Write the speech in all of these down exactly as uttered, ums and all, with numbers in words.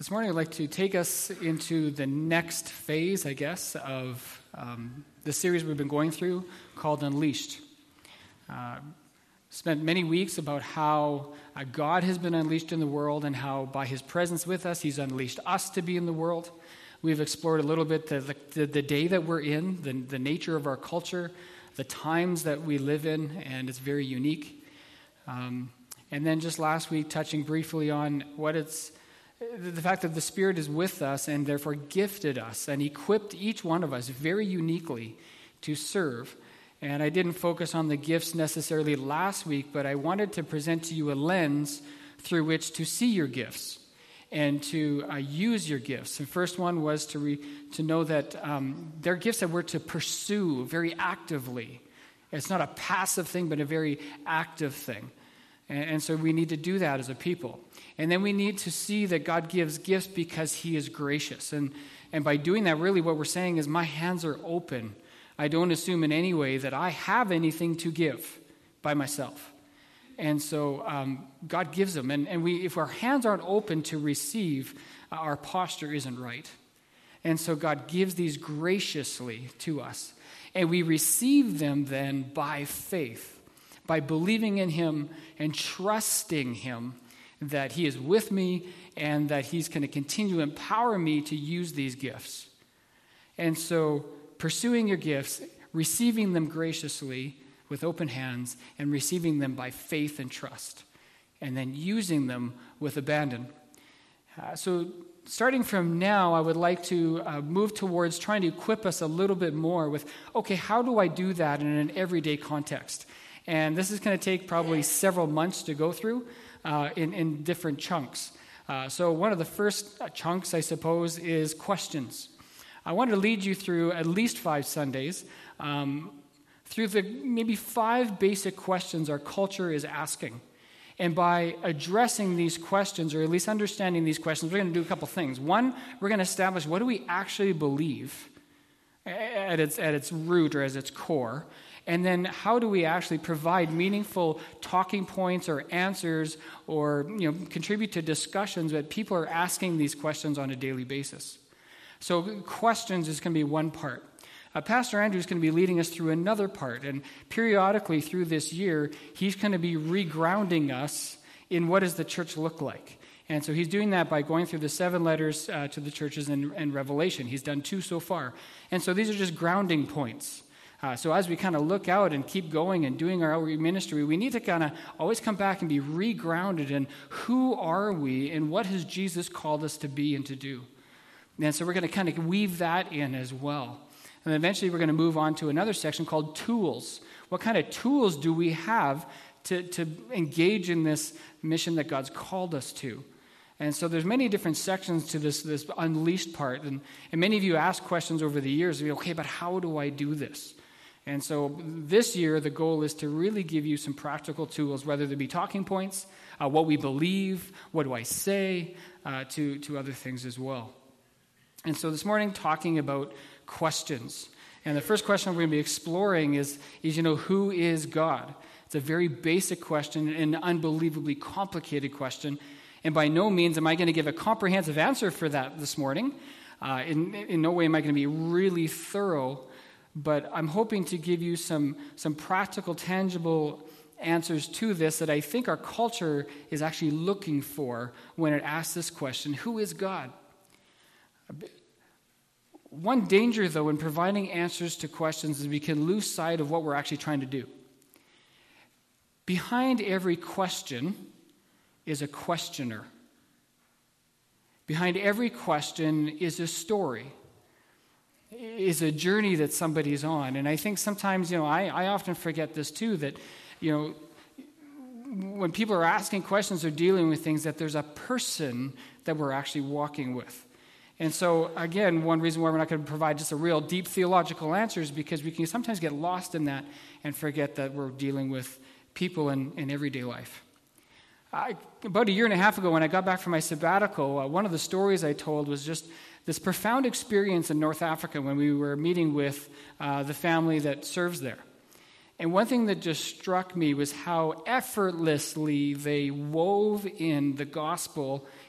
This morning I'd like to take us into the next phase, I guess, of um, the series we've been going through called Unleashed. Uh, spent many weeks about how uh, God has been unleashed in the world and how by his presence with us, he's unleashed us to be in the world. We've explored a little bit the, the, the day that we're in, the, the nature of our culture, the times that we live in, and it's very unique. Um, and then just last week, touching briefly on what it's the fact that the Spirit is with us and therefore gifted us and equipped each one of us very uniquely to serve. And I didn't focus on the gifts necessarily last week, but I wanted to present to you a lens through which to see your gifts and to uh, use your gifts. The first one was to re- to know that um, they're gifts that we're to pursue very actively. It's not a passive thing, but a very active thing. And, and so we need to do that as a people. And then we need to see that God gives gifts because he is gracious. And, and by doing that, really what we're saying is my hands are open. I don't assume in any way that I have anything to give by myself. And so um, God gives them. And, and we, if our hands aren't open to receive, uh, our posture isn't right. And so God gives these graciously to us. And we receive them then by faith, by believing in him and trusting him that he is with me and that he's going to continue to empower me to use these gifts. And so pursuing your gifts, receiving them graciously with open hands, and receiving them by faith and trust, and then using them with abandon. Uh, so starting from now, I would like to uh, move towards trying to equip us a little bit more with, okay, how do I do that in an everyday context? And this is going to take probably several months to go through uh, in, in different chunks. Uh, so one of the first chunks, I suppose, is questions. I want to lead you through at least five Sundays um, through the maybe five basic questions our culture is asking. And by addressing these questions, or at least understanding these questions, we're going to do a couple things. One, we're going to establish what do we actually believe at its, at its root or as its core. And then how do we actually provide meaningful talking points or answers or you know contribute to discussions that people are asking these questions on a daily basis. So questions is going to be one part. Uh, Pastor Andrew is going to be leading us through another part. And periodically through this year, he's going to be regrounding us in what does the church look like. And so he's doing that by going through the seven letters uh, to the churches in, in Revelation. He's done two so far. And so these are just grounding points. Uh, so as we kind of look out and keep going and doing our outreach ministry, we need to kind of always come back and be regrounded in who are we and what has Jesus called us to be and to do. And so we're going to kind of weave that in as well. And then eventually we're going to move on to another section called tools. What kind of tools do we have to, to engage in this mission that God's called us to? And so there's many different sections to this, this unleashed part. And, and many of you ask questions over the years, okay, but how do I do this? And so this year, the goal is to really give you some practical tools, whether they be talking points, uh, what we believe, what do I say, uh, to, to other things as well. And so this morning, talking about questions. And the first question we're going to be exploring is, is, you know, who is God? It's a very basic question, an unbelievably complicated question. And by no means am I going to give a comprehensive answer for that this morning. Uh, in, in no way am I going to be really thorough. But I'm hoping to give you some, some practical, tangible answers to this that I think our culture is actually looking for when it asks this question, who is God? One danger, though, in providing answers to questions is we can lose sight of what we're actually trying to do. Behind every question is a questioner. Behind every question is a story. Is a journey that somebody's on. And I think sometimes, you know, I, I often forget this too, that, you know, when people are asking questions or dealing with things, that there's a person that we're actually walking with. And so, again, one reason why we're not going to provide just a real deep theological answer is because we can sometimes get lost in that and forget that we're dealing with people in, in everyday life. I, about a year and a half ago, when I got back from my sabbatical, uh, one of the stories I told was just this profound experience in North Africa when we were meeting with uh, the family that serves there. And one thing that just struck me was how effortlessly they wove in the gospel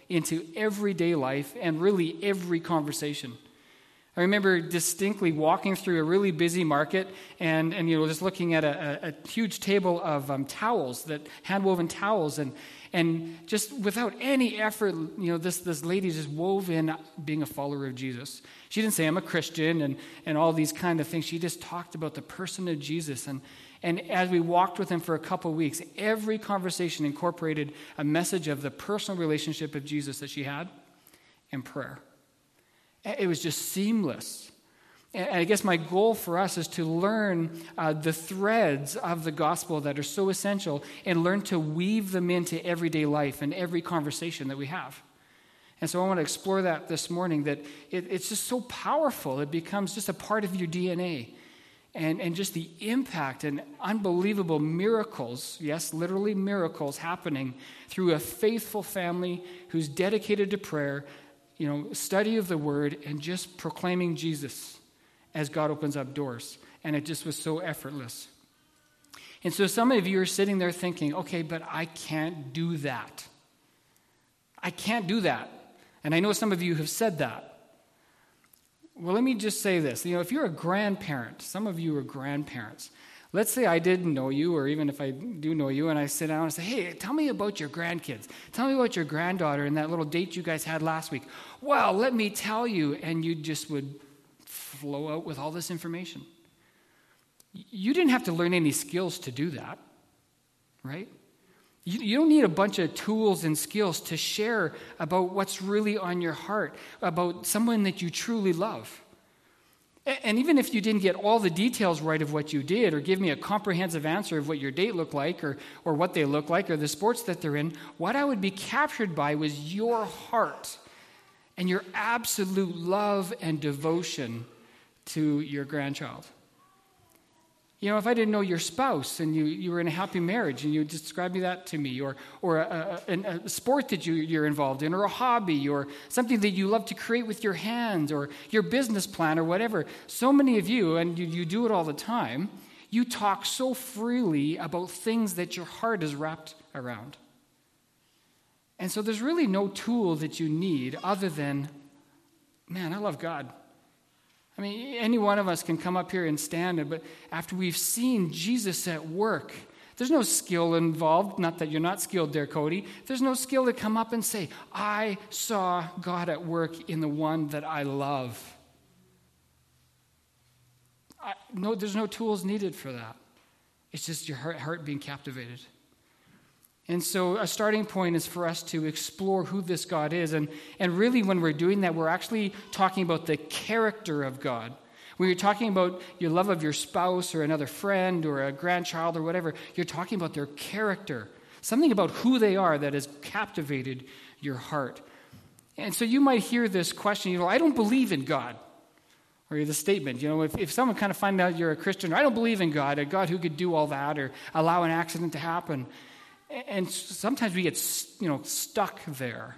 into everyday life and really every conversation. I remember distinctly walking through a really busy market and, and you know, just looking at a, a, a huge table of um, towels, that hand-woven towels, and and just without any effort, you know, this, this lady just wove in being a follower of Jesus. She didn't say, I'm a Christian, and, and all these kind of things. She just talked about the person of Jesus. And, and as we walked with him for a couple of weeks, every conversation incorporated a message of the personal relationship of Jesus that she had and prayer. It was just seamless. And I guess my goal for us is to learn uh, the threads of the gospel that are so essential and learn to weave them into everyday life and every conversation that we have. And so I want to explore that this morning, that it, it's just so powerful. It becomes just a part of your D N A. And, and just the impact and unbelievable miracles, yes, literally miracles happening through a faithful family who's dedicated to prayer, you know, study of the word, and just proclaiming Jesus as God opens up doors. And it just was so effortless. And so some of you are sitting there thinking, okay, but I can't do that. I can't do that. And I know some of you have said that. Well, let me just say this. You know, if you're a grandparent, some of you are grandparents. Let's say I didn't know you, or even if I do know you, and I sit down and say, hey, tell me about your grandkids. Tell me about your granddaughter and that little date you guys had last week. Well, let me tell you, and you just would flow out with all this information. You didn't have to learn any skills to do that, right? You, you don't need a bunch of tools and skills to share about what's really on your heart, about someone that you truly love. And even if you didn't get all the details right of what you did, or give me a comprehensive answer of what your date looked like, or, or what they look like, or the sports that they're in, what I would be captured by was your heart and your absolute love and devotion to your grandchild. You know, if I didn't know your spouse and you, you were in a happy marriage and you describe me that to me, or or a, a, a sport that you, you're involved in, or a hobby, or something that you love to create with your hands, or your business plan, or whatever. So many of you, and you, you do it all the time, you talk so freely about things that your heart is wrapped around. And so there's really no tool that you need other than, man, I love God. I mean, any one of us can come up here and stand it, but after we've seen Jesus at work, there's no skill involved. Not that you're not skilled there, Cody. There's no skill to come up and say, I saw God at work in the one that I love. I, no, there's no tools needed for that. It's just your heart, heart being captivated. And so a starting point is for us to explore who this God is. And, and really when we're doing that, we're actually talking about the character of God. When you're talking about your love of your spouse or another friend or a grandchild or whatever, you're talking about their character. Something about who they are that has captivated your heart. And so you might hear this question, you know, I don't believe in God. Or the statement, you know, if, if someone kind of find out you're a Christian, I don't believe in God, a God who could do all that or allow an accident to happen. And sometimes we get, you know, stuck there.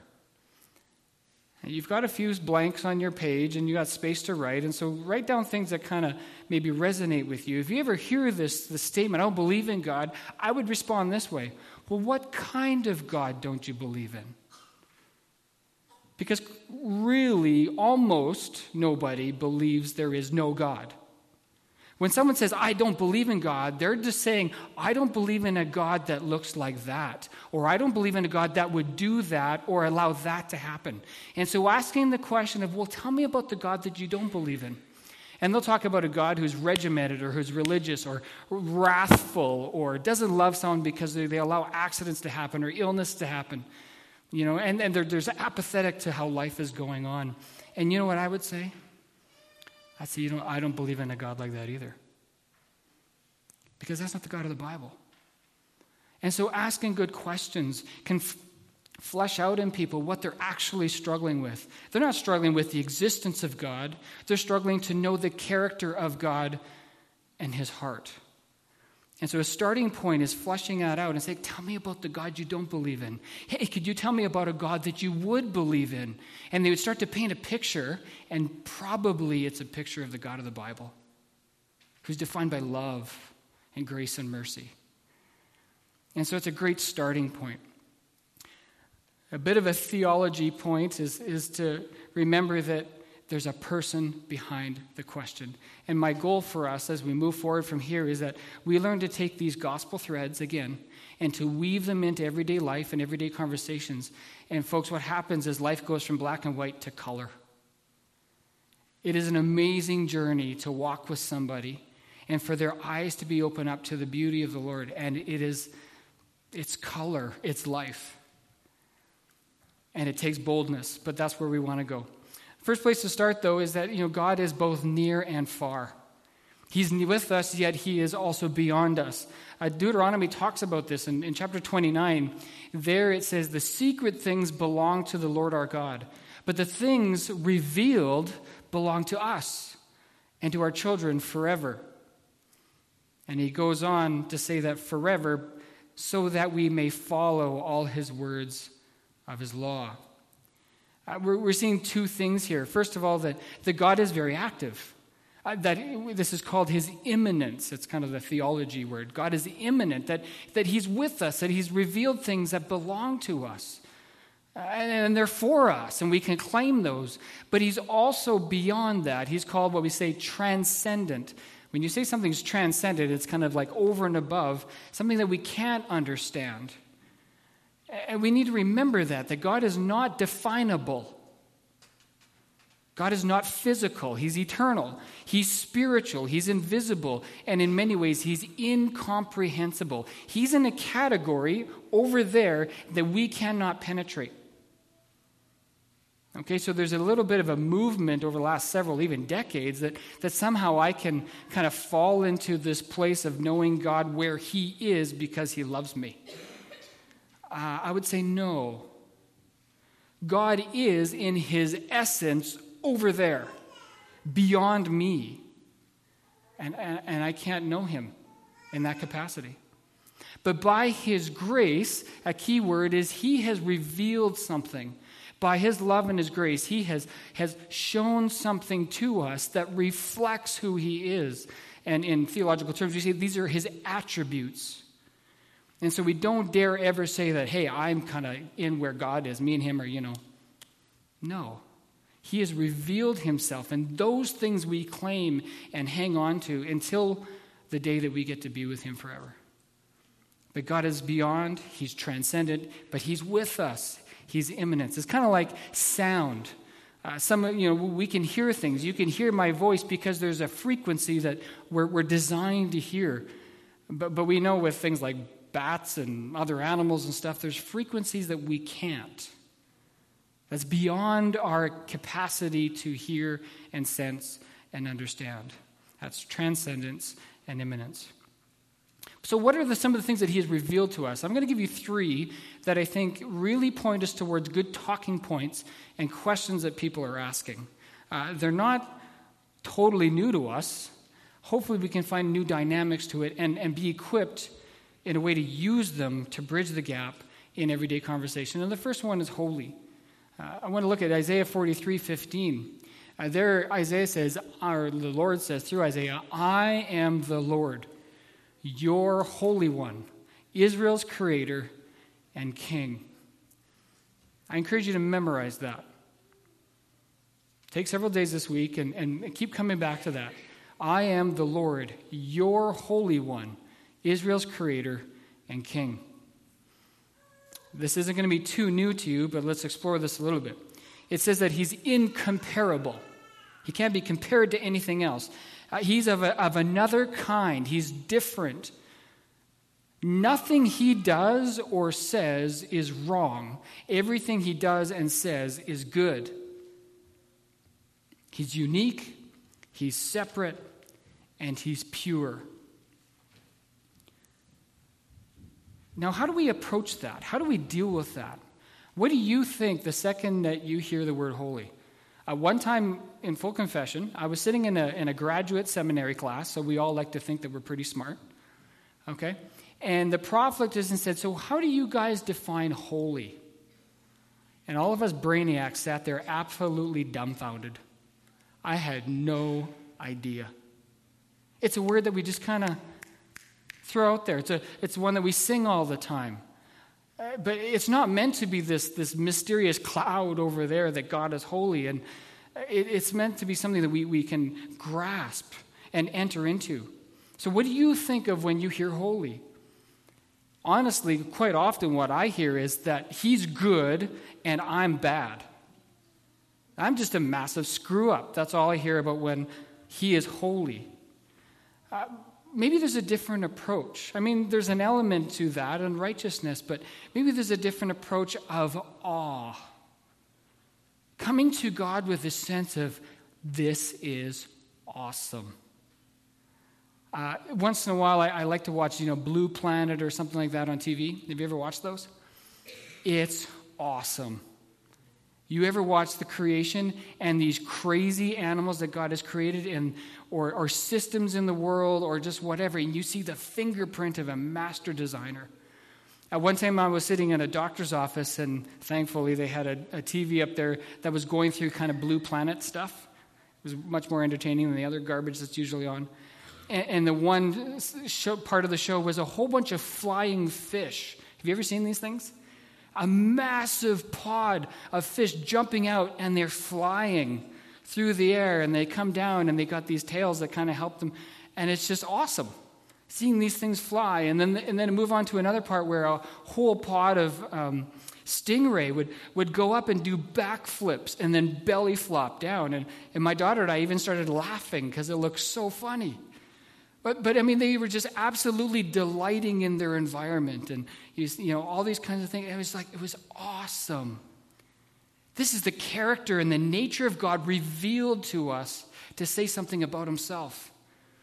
You've got a few blanks on your page and you got space to write, and so write down things that kind of maybe resonate with you. If you ever hear this, this statement, I don't believe in God, I would respond this way. Well, what kind of God don't you believe in? Because really, almost nobody believes there is no God. When someone says, I don't believe in God, they're just saying, I don't believe in a God that looks like that, or I don't believe in a God that would do that or allow that to happen. And so asking the question of, well, tell me about the God that you don't believe in. And they'll talk about a God who's regimented or who's religious or wrathful or doesn't love someone because they, they allow accidents to happen or illness to happen. You know, and, and they're, they're apathetic to how life is going on. And you know what I would say? I say, you know, I don't believe in a God like that either. Because that's not the God of the Bible. And so asking good questions can f- flesh out in people what they're actually struggling with. They're not struggling with the existence of God. They're struggling to know the character of God and his heart. And so a starting point is fleshing that out and saying, tell me about the God you don't believe in. Hey, could you tell me about a God that you would believe in? And they would start to paint a picture, and probably it's a picture of the God of the Bible, who's defined by love and grace and mercy. And so it's a great starting point. A bit of a theology point is, is to remember that there's a person behind the question. And my goal for us as we move forward from here is that we learn to take these gospel threads again and to weave them into everyday life and everyday conversations. And folks, what happens is life goes from black and white to color. It is an amazing journey to walk with somebody and for their eyes to be open up to the beauty of the Lord. And it is, it's color, it's life. And it takes boldness, but that's where we want to go. First place to start, though, is that, you know, God is both near and far. He's with us, yet he is also beyond us. Uh, Deuteronomy talks about this in, in chapter twenty-nine. There it says, the secret things belong to the Lord our God, but the things revealed belong to us and to our children forever. And he goes on to say that forever, so that we may follow all his words of his law. Uh, we're, we're seeing two things here. First of all, that, that God is very active. Uh, that this is called his immanence. It's kind of the theology word. God is immanent, that, that he's with us, that he's revealed things that belong to us. Uh, and, and they're for us, and we can claim those. But he's also beyond that. He's called what we say transcendent. When you say something's transcendent, it's kind of like over and above, something that we can't understand. And we need to remember that, that God is not definable. God is not physical. He's eternal. He's spiritual. He's invisible. And in many ways, he's incomprehensible. He's in a category over there that we cannot penetrate. Okay, so there's a little bit of a movement over the last several, even decades, that, that somehow I can kind of fall into this place of knowing God where he is because he loves me. Uh, I would say no. God is in his essence over there, beyond me. And, and, and I can't know him in that capacity. But by his grace, a key word is he has revealed something. By his love and his grace, he has, has shown something to us that reflects who he is. And in theological terms, we say these are his attributes. And so we don't dare ever say that, hey, I'm kind of in where God is. Me and him are, you know. No. He has revealed himself. And those things we claim and hang on to until the day that we get to be with him forever. But God is beyond. He's transcendent. But he's with us. He's immanent. It's kind of like sound. Uh, some, you know, we can hear things. You can hear my voice because there's a frequency that we're, we're designed to hear. But, but we know with things like bats and other animals and stuff, there's frequencies that we can't. That's beyond our capacity to hear and sense and understand. That's transcendence and immanence. So what are the, some of the things that he has revealed to us? I'm going to give you three that I think really point us towards good talking points and questions that people are asking. Uh, they're not totally new to us. Hopefully we can find new dynamics to it and, and be equipped in a way to use them to bridge the gap in everyday conversation. And the first one is holy. Uh, I want to look at Isaiah forty-three fifteen. Uh, there Isaiah says, or the Lord says through Isaiah, I am the Lord, your Holy One, Israel's Creator and King. I encourage you to memorize that. Take several days this week and, and keep coming back to that. I am the Lord, your Holy One, Israel's Creator and King. This isn't going to be too new to you, but let's explore this a little bit. It says that he's incomparable. He can't be compared to anything else. Uh, he's of, a, of another kind. He's different. Nothing he does or says is wrong. Everything he does and says is good. He's unique, he's separate, and he's pure. Now, how do we approach that? How do we deal with that? What do you think the second that you hear the word holy? Uh, one time, in full confession, I was sitting in a, in a graduate seminary class, so we all like to think that we're pretty smart, okay? And the prof looked at us and said, so how do you guys define holy? And all of us brainiacs sat there absolutely dumbfounded. I had no idea. It's a word that we just kind of throw out there. It's a, it's one that we sing all the time. Uh, but it's not meant to be this, this mysterious cloud over there that God is holy. And it, it's meant to be something that we, we can grasp and enter into. So what do you think of when you hear holy? Honestly, quite often what I hear is that he's good and I'm bad. I'm just a massive screw up. That's all I hear about when he is holy. Uh, maybe there's a different approach. I mean, there's an element to that and righteousness, but maybe there's a different approach of awe. Coming to God with a sense of, this is awesome. Uh, once in a while, I, I like to watch, you know, Blue Planet or something like that on T V. Have you ever watched those? It's awesome. You ever watch the creation and these crazy animals that God has created, and or, or systems in the world or just whatever, and you see the fingerprint of a master designer? At one time I was sitting in a doctor's office, and thankfully they had a, a T V up there that was going through kind of Blue Planet stuff. It was much more entertaining than the other garbage that's usually on. And, and the one show, part of the show was a whole bunch of flying fish. Have you ever seen these things? A massive pod of fish jumping out, and they're flying through the air, and they come down, and they got these tails that kind of help them. And it's just awesome seeing these things fly. And then and then move on to another part where a whole pod of um, stingray would, would go up and do backflips and then belly flop down. And, and my daughter and I even started laughing because it looked so funny. But, but I mean, they were just absolutely delighting in their environment, and you know, all these kinds of things. It was like, it was awesome. This is the character and the nature of God revealed to us to say something about himself.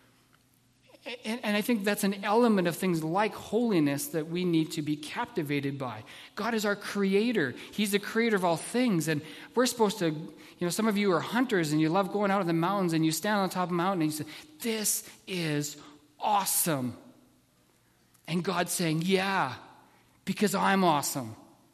And, and I think that's an element of things like holiness that we need to be captivated by. God is our creator. He's the creator of all things, and we're supposed to, you know, some of you are hunters and you love going out in the mountains, and you stand on top of a mountain and you say, this is awesome. And God's saying, yeah, because I'm awesome.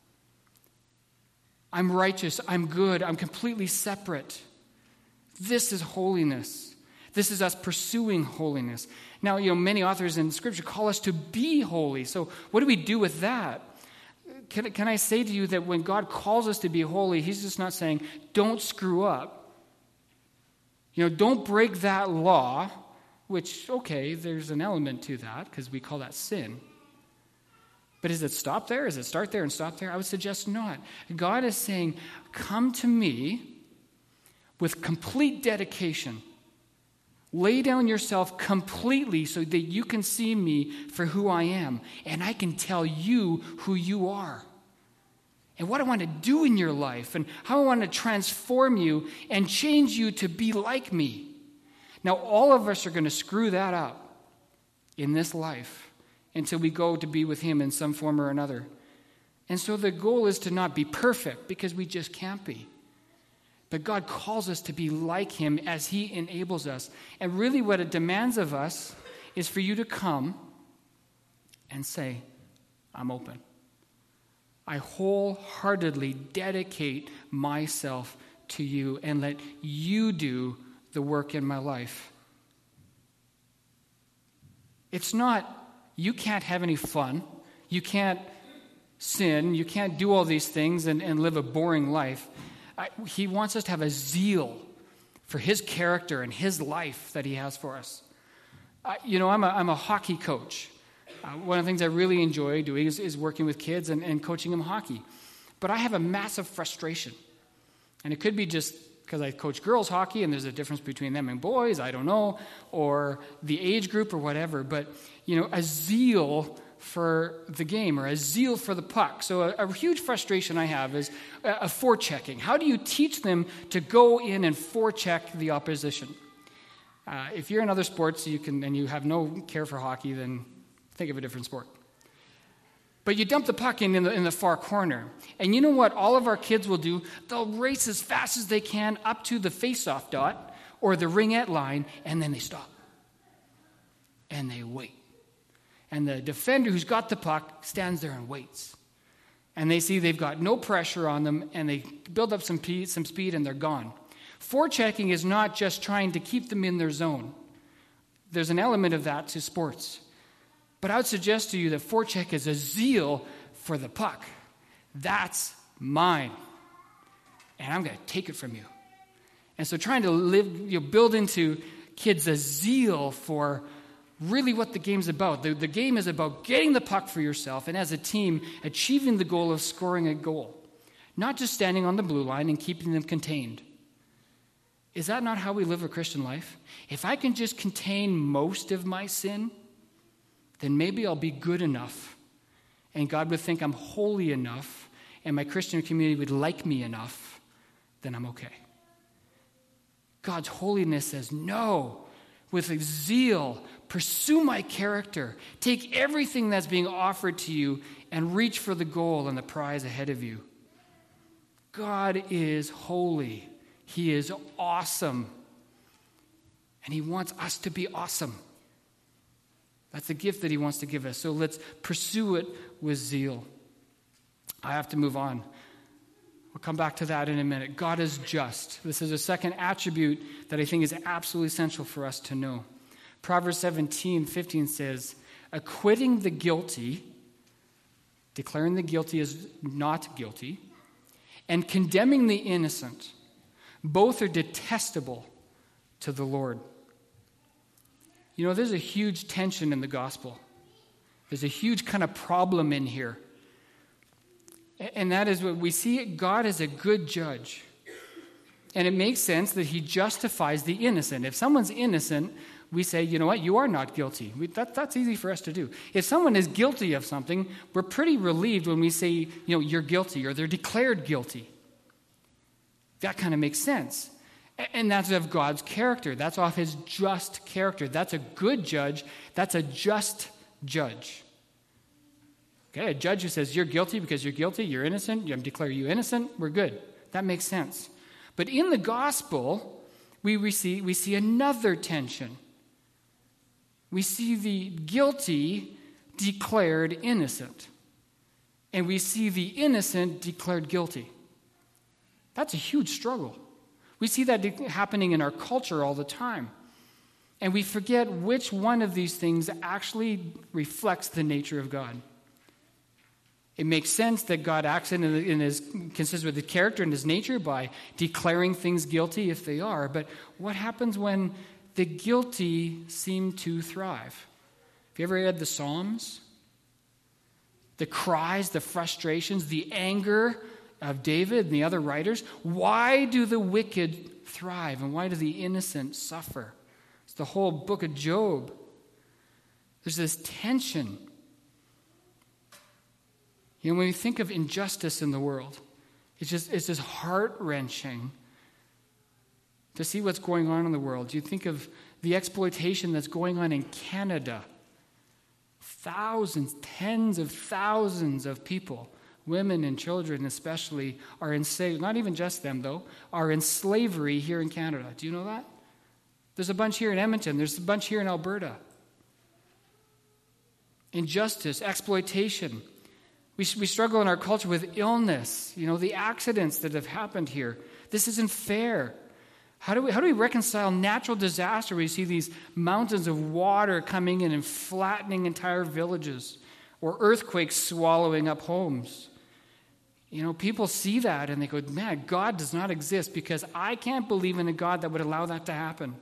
I'm righteous. I'm good. I'm completely separate. This is holiness. This is us pursuing holiness. Now, you know, many authors in Scripture call us to be holy. So what do we do with that? Can, can I say to you that when God calls us to be holy, he's just not saying, don't screw up. You know, don't break that law, which, okay, there's an element to that because we call that sin. But does it stop there? Does it start there and stop there? I would suggest not. God is saying, come to me with complete dedication. Lay down yourself completely so that you can see me for who I am, and I can tell you who you are and what I want to do in your life and how I want to transform you and change you to be like me. Now, all of us are going to screw that up in this life until we go to be with him in some form or another. And so the goal is to not be perfect, because we just can't be. But God calls us to be like him as he enables us. And really what it demands of us is for you to come and say, I'm open. I wholeheartedly dedicate myself to you and let you do the work in my life. It's not, you can't have any fun. You can't sin. You can't do all these things and, and live a boring life. I, he wants us to have a zeal for his character and his life that he has for us. Uh, you know, I'm a, I'm a hockey coach. Uh, one of the things I really enjoy doing is, is working with kids and, and coaching them hockey. But I have a massive frustration. And it could be just because I coach girls hockey and there's a difference between them and boys, I don't know, or the age group or whatever. But, you know, a zeal for the game or a zeal for the puck. So a, a huge frustration I have is a, a forechecking. How do you teach them to go in and forecheck the opposition? Uh, if you're in other sports you can and you have no care for hockey, then think of a different sport. But you dump the puck in in the, in the far corner. And you know what all of our kids will do? They'll race as fast as they can up to the face-off dot or the ringette line, and then they stop. And they wait. And the defender who's got the puck stands there and waits. And they see they've got no pressure on them, and they build up some pe- some speed, and they're gone. Forechecking is not just trying to keep them in their zone. There's an element of that to sports. But I would suggest to you that forecheck is a zeal for the puck. That's mine. And I'm going to take it from you. And so trying to live, you know, build into kids a zeal for really what the game's about. The, the game is about getting the puck for yourself and as a team achieving the goal of scoring a goal. Not just standing on the blue line and keeping them contained. Is that not how we live a Christian life? If I can just contain most of my sin, then maybe I'll be good enough. And God would think I'm holy enough, and my Christian community would like me enough, then I'm okay. God's holiness says, no, with a zeal, pursue my character. Take everything that's being offered to you and reach for the goal and the prize ahead of you. God is holy. He is awesome. And he wants us to be awesome. That's the gift that he wants to give us. So let's pursue it with zeal. I have to move on. We'll come back to that in a minute. God is just. This is a second attribute that I think is absolutely essential for us to know. Proverbs seventeen fifteen says, acquitting the guilty, declaring the guilty as not guilty, and condemning the innocent, both are detestable to the Lord. You know, there's a huge tension in the gospel. There's a huge kind of problem in here. And that is what we see God as a good judge. And it makes sense that he justifies the innocent. If someone's innocent, we say, you know what, you are not guilty. We, that, that's easy for us to do. If someone is guilty of something, we're pretty relieved when we say, you know, you're guilty or they're declared guilty. That kind of makes sense. And that's of God's character. That's off his just character. That's a good judge. That's a just judge. Okay, a judge who says you're guilty because you're guilty, you're innocent, I declare you innocent, we're good. That makes sense. But in the gospel, we, we, see, we see another tension. We see the guilty declared innocent. And we see the innocent declared guilty. That's a huge struggle. We see that happening in our culture all the time. And we forget which one of these things actually reflects the nature of God. It makes sense that God acts in, in his, consistent with his character and his nature by declaring things guilty if they are. But what happens when the guilty seem to thrive? Have you ever read the Psalms? The cries, the frustrations, the anger of David and the other writers. Why do the wicked thrive and why do the innocent suffer? It's the whole book of Job. There's this tension. You know, when we think of injustice in the world, it's just it's just heart-wrenching to see what's going on in the world. You think of the exploitation that's going on in Canada. Thousands, tens of thousands of people, women and children especially, are enslaved. Not even just them, though, are in slavery here in Canada. Do you know that? There's a bunch here in Edmonton. There's a bunch here in Alberta. Injustice, exploitation. We, we struggle in our culture with illness, you know, the accidents that have happened here. This isn't fair. How do we, how do we reconcile natural disaster? We see these mountains of water coming in and flattening entire villages, or earthquakes swallowing up homes. You know, people see that and they go, man, God does not exist because I can't believe in a God that would allow that to happen.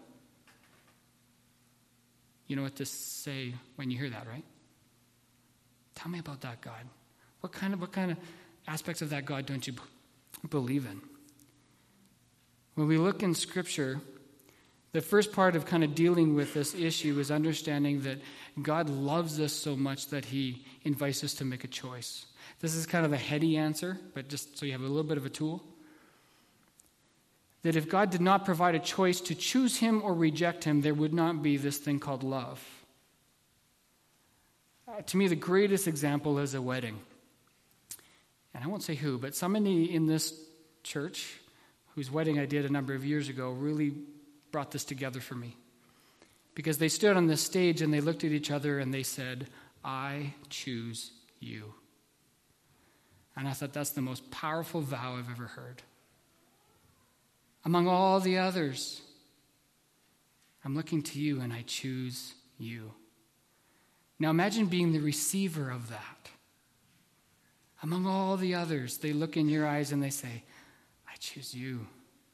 You know what to say when you hear that, right? Tell me about that God. What kind of what kind of aspects of that God don't you b- believe in? When we look in Scripture, the first part of kind of dealing with this issue is understanding that God loves us so much that he invites us to make a choice. This is kind of a heady answer, but just so you have a little bit of a tool. That if God did not provide a choice to choose him or reject him, there would not be this thing called love. Uh, to me, the greatest example is a wedding. And I won't say who, but somebody in this church, whose wedding I did a number of years ago, really brought this together for me. Because they stood on this stage and they looked at each other and they said, I choose you. And I thought that's the most powerful vow I've ever heard. Among all the others, I'm looking to you and I choose you. Now imagine being the receiver of that. Among all the others, they look in your eyes and they say, I choose you.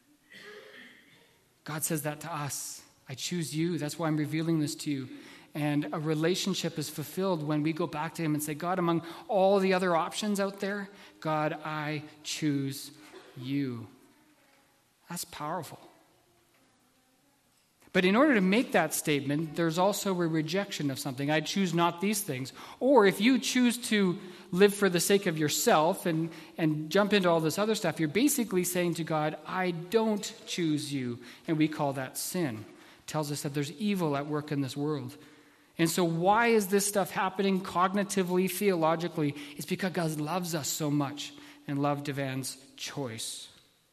God says that to us. I choose you. That's why I'm revealing this to you. And a relationship is fulfilled when we go back to him and say, God, among all the other options out there, God, I choose you. That's powerful. But in order to make that statement, there's also a rejection of something. I choose not these things. Or if you choose to live for the sake of yourself and, and jump into all this other stuff, you're basically saying to God, I don't choose you. And we call that sin. It tells us that there's evil at work in this world. And so why is this stuff happening cognitively, theologically? It's because God loves us so much, and love demands choice.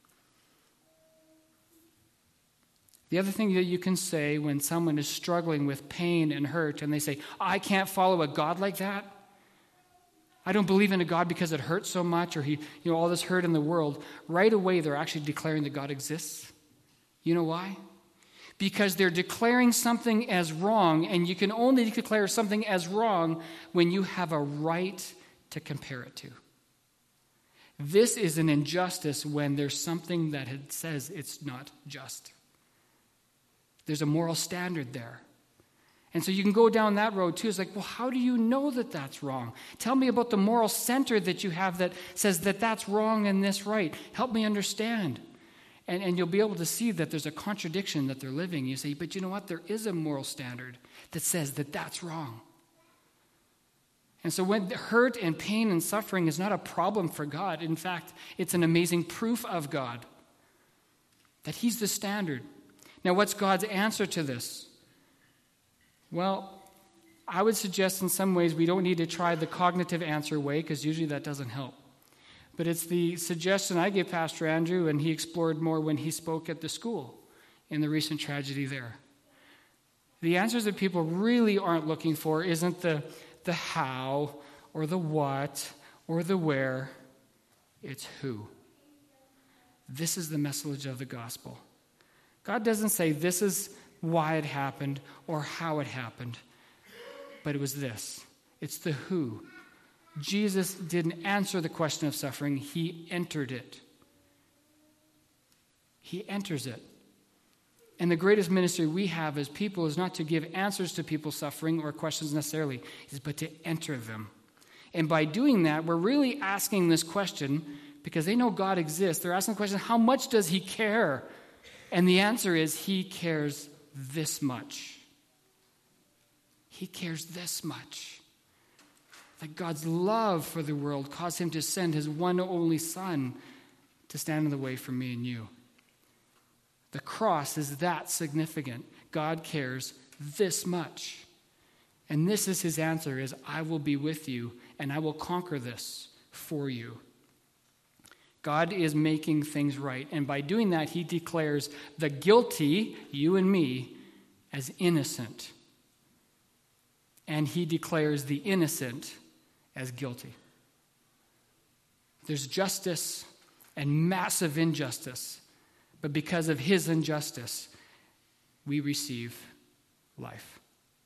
The other thing that you can say when someone is struggling with pain and hurt, and they say, I can't follow a God like that. I don't believe in a God because it hurts so much, or he, you know, all this hurt in the world. Right away, they're actually declaring that God exists. You know why? Because they're declaring something as wrong, and you can only declare something as wrong when you have a right to compare it to. This is an injustice when there's something that it says it's not just. There's a moral standard there. And so you can go down that road too. It's like, well, how do you know that that's wrong? Tell me about the moral center that you have that says that that's wrong and this right. Help me understand. And, and you'll be able to see that there's a contradiction that they're living. You say, but you know what? There is a moral standard that says that that's wrong. And so when hurt and pain and suffering is not a problem for God. In fact, it's an amazing proof of God. That he's the standard. Now, what's God's answer to this? Well, I would suggest in some ways we don't need to try the cognitive answer way, because usually that doesn't help. But it's the suggestion I gave Pastor Andrew, and he explored more when he spoke at the school in the recent tragedy there. The answers that people really aren't looking for isn't the, the how or the what or the where. It's who. This is the message of the gospel. God doesn't say this is why it happened or how it happened, but it was this. It's the who. Jesus didn't answer the question of suffering. He entered it. He enters it. And the greatest ministry we have as people is not to give answers to people's suffering or questions necessarily, but to enter them. And by doing that, we're really asking this question, because they know God exists. They're asking the question, how much does he care? And the answer is, he cares this much. He cares this much. That God's love for the world caused him to send his one and only Son to stand in the way for me and you. The cross is that significant. God cares this much. And this is his answer, is I will be with you and I will conquer this for you. God is making things right. And by doing that, he declares the guilty, you and me, as innocent. And he declares the innocent as guilty. There's justice and massive injustice. But because of his injustice, we receive life.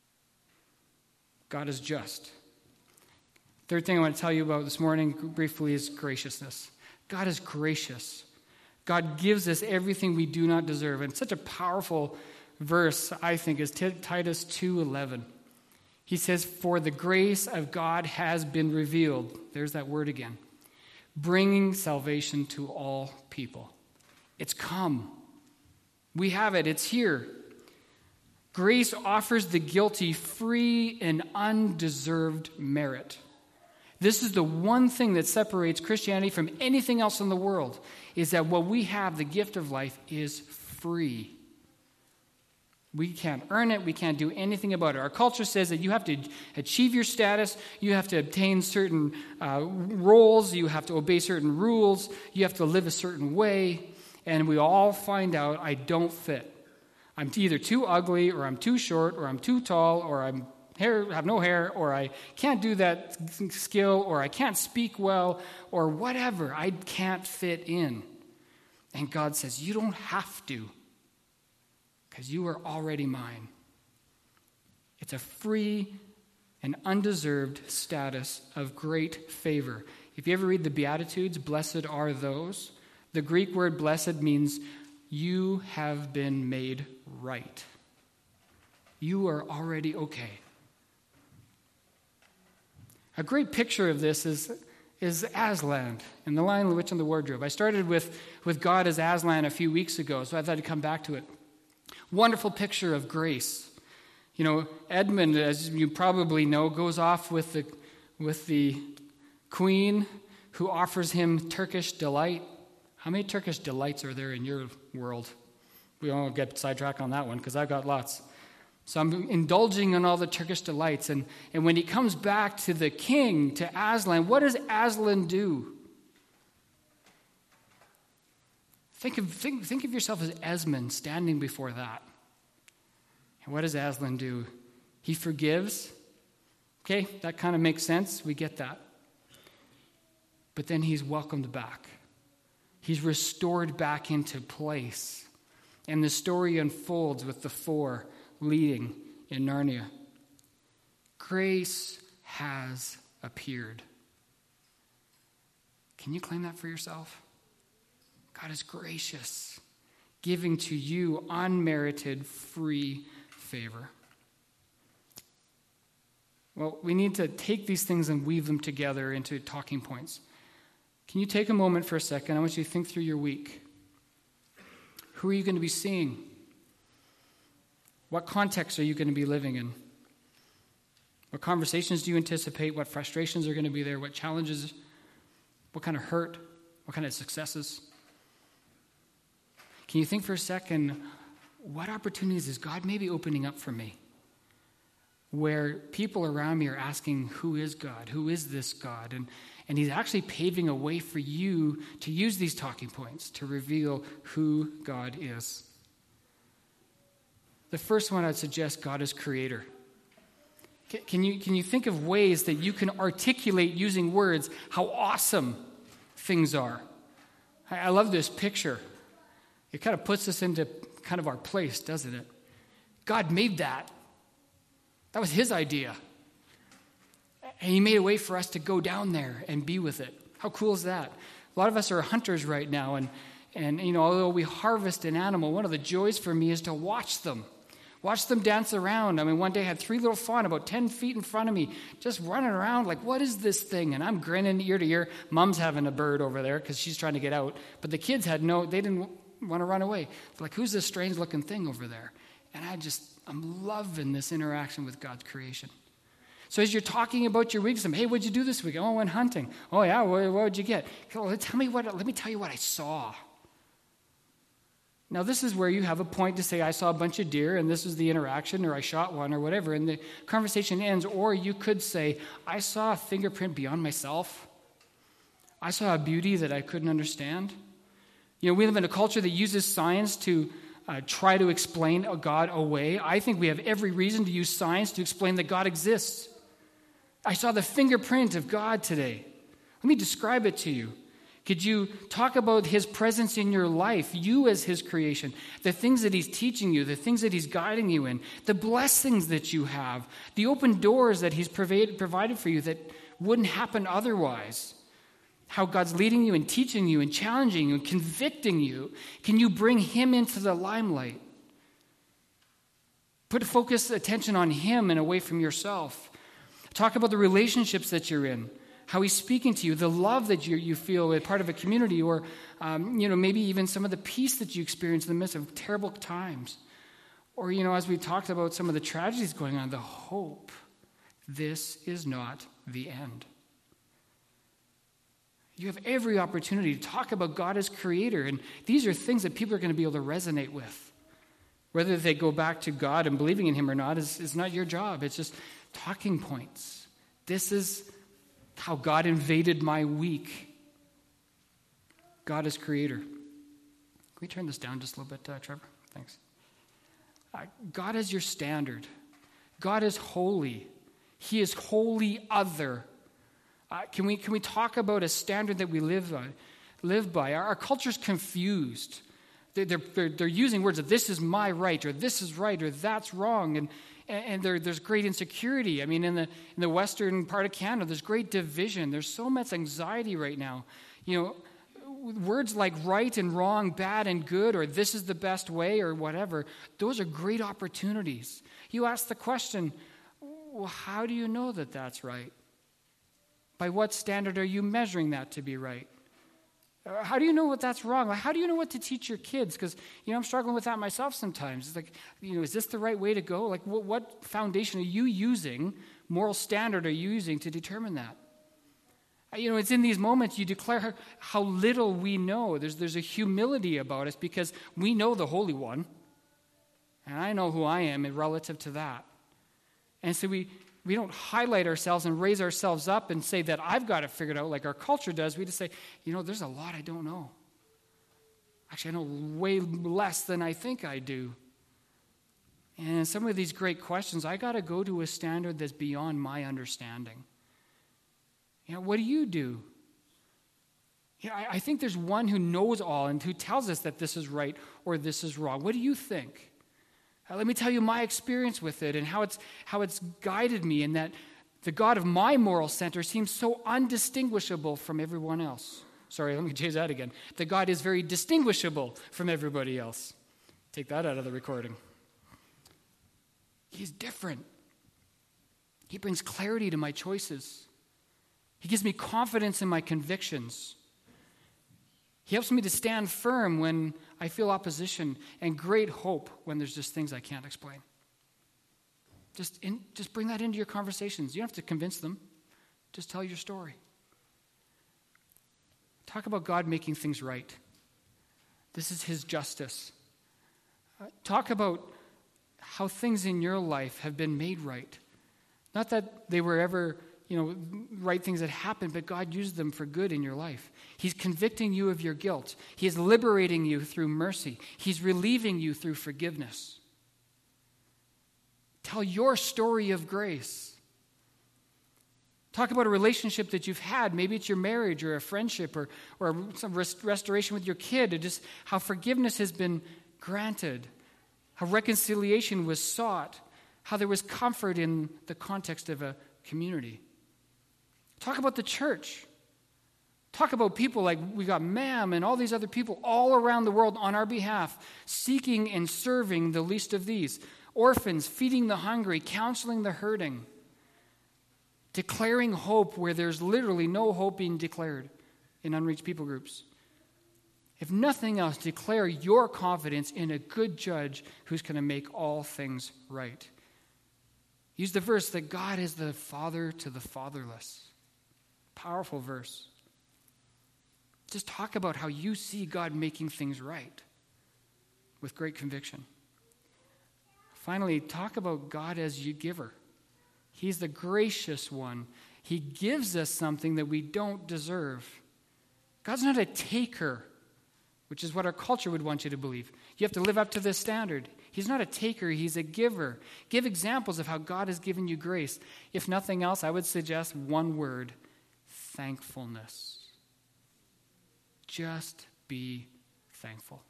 God is just. Third thing I want to tell you about this morning briefly is graciousness. God is gracious. God gives us everything we do not deserve. And such a powerful verse, I think, is Titus two eleven. He says, for the grace of God has been revealed. There's that word again. Bringing salvation to all people. It's come. We have it. It's here. Grace offers the guilty free and undeserved merit. This is the one thing that separates Christianity from anything else in the world, is that what we have, the gift of life, is free. We can't earn it. We can't do anything about it. Our culture says that you have to achieve your status. You have to obtain certain uh, roles. You have to obey certain rules. You have to live a certain way. And we all find out, I don't fit. I'm either too ugly, or I'm too short, or I'm too tall, or I'm hair, have no hair, or I can't do that skill, or I can't speak well, or whatever. I can't fit in. And God says, you don't have to, because you are already mine. It's a free and undeserved status of great favor. If you ever read the Beatitudes, blessed are those, the Greek word blessed means you have been made right. You are already okay. A great picture of this is, is Aslan in The Lion, the Witch, and the Wardrobe. I started with, with God as Aslan a few weeks ago, so I thought I'd come back to it. Wonderful picture of grace. You know, Edmund, as you probably know, goes off with the, with the queen who offers him Turkish delight. How many Turkish delights are there in your world? We won't get sidetracked on that one because I've got lots. So I'm indulging in all the Turkish delights. And, and when he comes back to the king, to Aslan, what does Aslan do? Think of, think, think of yourself as Esmond standing before that. And what does Aslan do? He forgives. Okay, that kind of makes sense. We get that. But then he's welcomed back. He's restored back into place. And the story unfolds with the four leading in Narnia. Grace has appeared. Can you claim that for yourself? God is gracious, giving to you unmerited free favor. Well, we need to take these things and weave them together into talking points. Can you take a moment for a second? I want you to think through your week. Who are you going to be seeing? What context are you going to be living in? What conversations do you anticipate? What frustrations are going to be there? What challenges? What kind of hurt? What kind of successes? Can you think for a second, what opportunities is God maybe opening up for me? Where people around me are asking, who is God? Who is this God? And, and he's actually paving a way for you to use these talking points to reveal who God is. The first one I'd suggest, God is creator. Can you, can you think of ways that you can articulate using words how awesome things are? I love this picture. It kind of puts us into kind of our place, doesn't it? God made that. That was his idea. And he made a way for us to go down there and be with it. How cool is that? A lot of us are hunters right now, and, and you know, although we harvest an animal, one of the joys for me is to watch them. Watch them dance around. I mean, one day I had three little fawn about ten feet in front of me, just running around like, what is this thing? And I'm grinning ear to ear. Mom's having a bird over there because she's trying to get out. But the kids had no, they didn't want to run away. They're like, who's this strange looking thing over there? And I just, I'm loving this interaction with God's creation. So as you're talking about your week, hey, what'd you do this week? Oh, I went hunting. Oh, yeah, what, what did you get? Well, tell me what, let me tell you what I saw. Now, this is where you have a point to say, I saw a bunch of deer, and this was the interaction, or I shot one, or whatever, and the conversation ends. Or you could say, I saw a fingerprint beyond myself. I saw a beauty that I couldn't understand. You know, we live in a culture that uses science to uh, try to explain a God away. I think we have every reason to use science to explain that God exists. I saw the fingerprint of God today. Let me describe it to you. Could you talk about his presence in your life, you as his creation, the things that he's teaching you, the things that he's guiding you in, the blessings that you have, the open doors that he's provided for you that wouldn't happen otherwise, how God's leading you and teaching you and challenging you and convicting you? Can you bring him into the limelight? Put focus attention on him and away from yourself. Talk about the relationships that you're in. How he's speaking to you, the love that you, you feel as part of a community, or um, you know, maybe even some of the peace that you experience in the midst of terrible times. Or, you know, as we talked about some of the tragedies going on, the hope. This is not the end. You have every opportunity to talk about God as creator, and these are things that people are going to be able to resonate with. Whether they go back to God and believing in him or not is, is not your job. It's just talking points. This is how God invaded my week. God is creator. Can we turn this down just a little bit, uh, Trevor? Thanks. Uh, God is your standard. God is holy. He is wholly other. Uh, can we can we talk about a standard that we live by? Live by? Our, our culture's confused. They're, they're, they're using words of this is my right, or this is right, or that's wrong. And, and there, there's great insecurity. I mean, in the, in the western part of Canada, there's great division. There's so much anxiety right now. You know, words like right and wrong, bad and good, or this is the best way, or whatever, those are great opportunities. You ask the question, well, how do you know that that's right? By what standard are you measuring that to be right? How do you know what that's wrong? How do you know what to teach your kids? Because, you know, I'm struggling with that myself sometimes. It's like, you know, is this the right way to go? Like, what, what foundation are you using, moral standard are you using to determine that? You know, it's in these moments you declare how little we know. There's, there's a humility about us because we know the Holy One, and I know who I am relative to that. And so we... We don't highlight ourselves and raise ourselves up and say that I've got it figured out like our culture does. We just say, you know, there's a lot I don't know. Actually, I know way less than I think I do. And in some of these great questions, I got to go to a standard that's beyond my understanding. You know, what do you do? You know, I, I think there's one who knows all and who tells us that this is right or this is wrong. What do you think? Uh, let me tell you my experience with it and how it's how it's guided me, and that the God of my moral center seems so undistinguishable from everyone else. Sorry, let me change that again. The God is very distinguishable from everybody else. Take that out of the recording. He's different. He brings clarity to my choices. He gives me confidence in my convictions. He helps me to stand firm when I feel opposition, and great hope when there's just things I can't explain. Just, in, just bring that into your conversations. You don't have to convince them. Just tell your story. Talk about God making things right. This is his justice. Uh, talk about how things in your life have been made right. Not that they were ever, you know, right things that happened, but God used them for good in your life. He's convicting you of your guilt. He is liberating you through mercy. He's relieving you through forgiveness. Tell your story of grace. Talk about a relationship that you've had. Maybe it's your marriage or a friendship or, or some rest- restoration with your kid, or just how forgiveness has been granted, how reconciliation was sought, how there was comfort in the context of a community. Talk about the church. Talk about people like we got Ma'am and all these other people all around the world on our behalf, seeking and serving the least of these. Orphans, feeding the hungry, counseling the hurting, declaring hope where there's literally no hope being declared in unreached people groups. If nothing else, declare your confidence in a good judge who's going to make all things right. Use the verse that God is the father to the fatherless. Powerful verse. Just talk about how you see God making things right with great conviction. Finally, talk about God as your giver. He's the gracious one. He gives us something that we don't deserve. God's not a taker, which is what our culture would want you to believe. You have to live up to this standard. He's not a taker, he's a giver. Give examples of how God has given you grace. If nothing else, I would suggest one word: thankfulness. Just be thankful.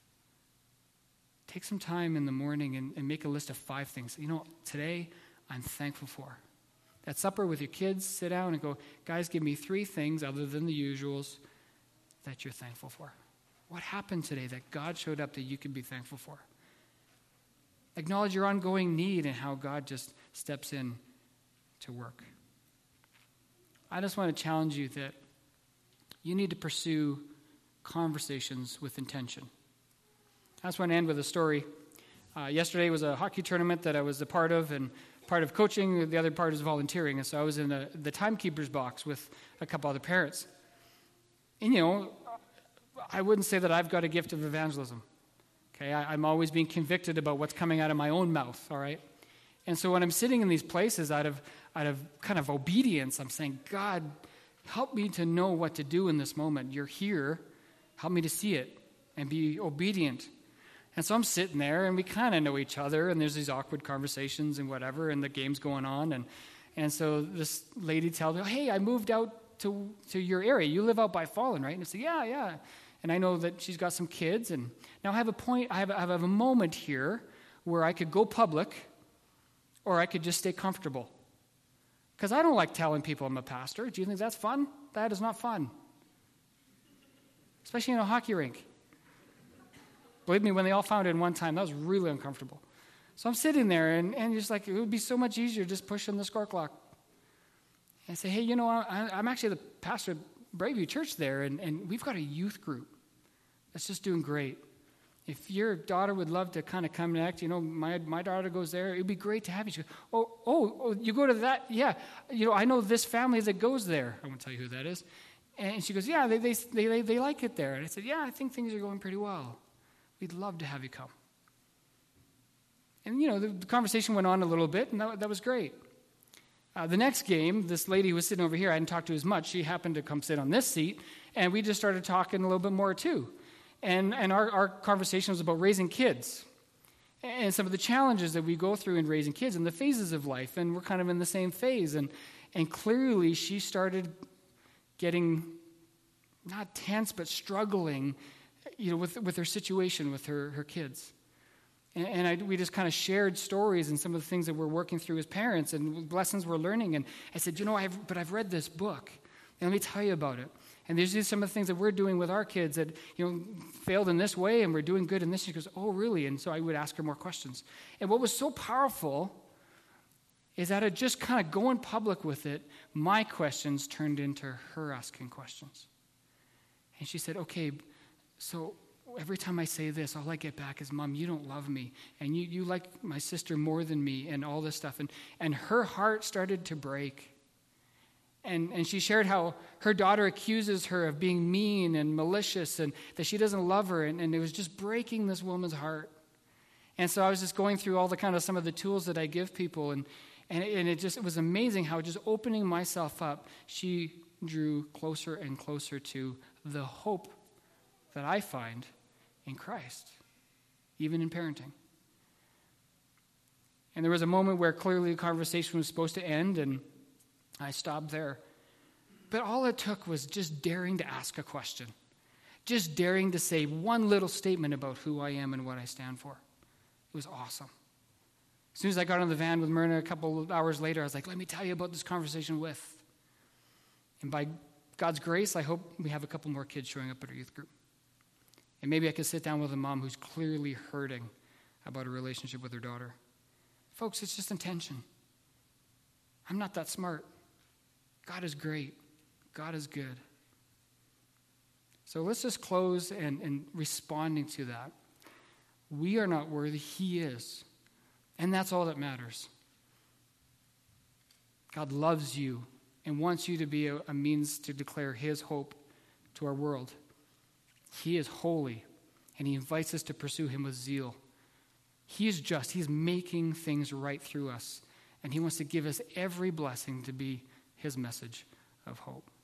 Take some time in the morning and, and make a list of five things. You know, today I'm thankful for. At supper with your kids, sit down and go, guys, give me three things other than the usuals that you're thankful for. What happened today that God showed up that you can be thankful for? Acknowledge your ongoing need and how God just steps in to work. I just want to challenge you that you need to pursue conversations with intention. I just want to end with a story. Uh, yesterday was a hockey tournament that I was a part of, and part of coaching, the other part is volunteering. And so I was in a, the timekeeper's box with a couple other parents. And, you know, I wouldn't say that I've got a gift of evangelism. Okay, I, I'm always being convicted about what's coming out of my own mouth, all right? And so when I'm sitting in these places out of out of kind of obedience, I'm saying, God, help me to know what to do in this moment. You're here. Help me to see it and be obedient. And so I'm sitting there, and we kind of know each other, and there's these awkward conversations and whatever, and the game's going on. And and so this lady tells me, hey, I moved out to, to your area. You live out by Fallen, right? And I say, yeah, yeah. And I know that she's got some kids. And now I have a point, I have, I have a moment here where I could go public or I could just stay comfortable. Because I don't like telling people I'm a pastor. Do you think that's fun? That is not fun. Especially in a hockey rink. Believe me, when they all found it in one time, that was really uncomfortable. So I'm sitting there, and, and just like, it would be so much easier just pushing the score clock. And I say, hey, you know, I, I'm actually the pastor at Braveview Church there, and, and we've got a youth group that's just doing great. If your daughter would love to kind of connect, you know, my my daughter goes there, it would be great to have you. She goes, oh, oh, oh, you go to that? Yeah. You know, I know this family that goes there. I won't tell you who that is. And she goes, yeah, they they they, they like it there. And I said, yeah, I think things are going pretty well. We'd love to have you come. And, you know, the, the conversation went on a little bit, and that, that was great. Uh, the next game, this lady who was sitting over here, I hadn't talked to as much. She happened to come sit on this seat, and we just started talking a little bit more, too. And and our, our conversation was about raising kids and some of the challenges that we go through in raising kids and the phases of life. And we're kind of in the same phase. And, and clearly she started getting not tense, but struggling, you know, with, with her situation with her, her kids. And, and I, we just kind of shared stories and some of the things that we're working through as parents and lessons we're learning. And I said, you know, I've, but I've read this book. And let me tell you about it. And there's just some of the things that we're doing with our kids that, you know, failed in this way and we're doing good in this. She goes, oh, really? And so I would ask her more questions. And what was so powerful is that it just kind of going public with it, my questions turned into her asking questions. And she said, okay, so every time I say this, all I get back is, Mom, you don't love me. And you, you like my sister more than me and all this stuff. And, and her heart started to break. And, and she shared how her daughter accuses her of being mean and malicious and that she doesn't love her. And, and it was just breaking this woman's heart. And so I was just going through all the kind of some of the tools that I give people. And, and, it, and it just it was amazing how just opening myself up, she drew closer and closer to the hope that I find in Christ, even in parenting. And there was a moment where clearly the conversation was supposed to end, and I stopped there. But all it took was just daring to ask a question, just daring to say one little statement about who I am and what I stand for. It was awesome. As soon as I got on the van with Myrna a couple of hours later, I was like, let me tell you about this conversation with. And by God's grace, I hope we have a couple more kids showing up at our youth group. And maybe I could sit down with a mom who's clearly hurting about a relationship with her daughter. Folks, it's just intention. I'm not that smart. God is great. God is good. So let's just close and, and responding to that. We are not worthy. He is. And that's all that matters. God loves you and wants you to be a, a means to declare his hope to our world. He is holy, and he invites us to pursue him with zeal. He is just. He's making things right through us, and he wants to give us every blessing to be his message of hope.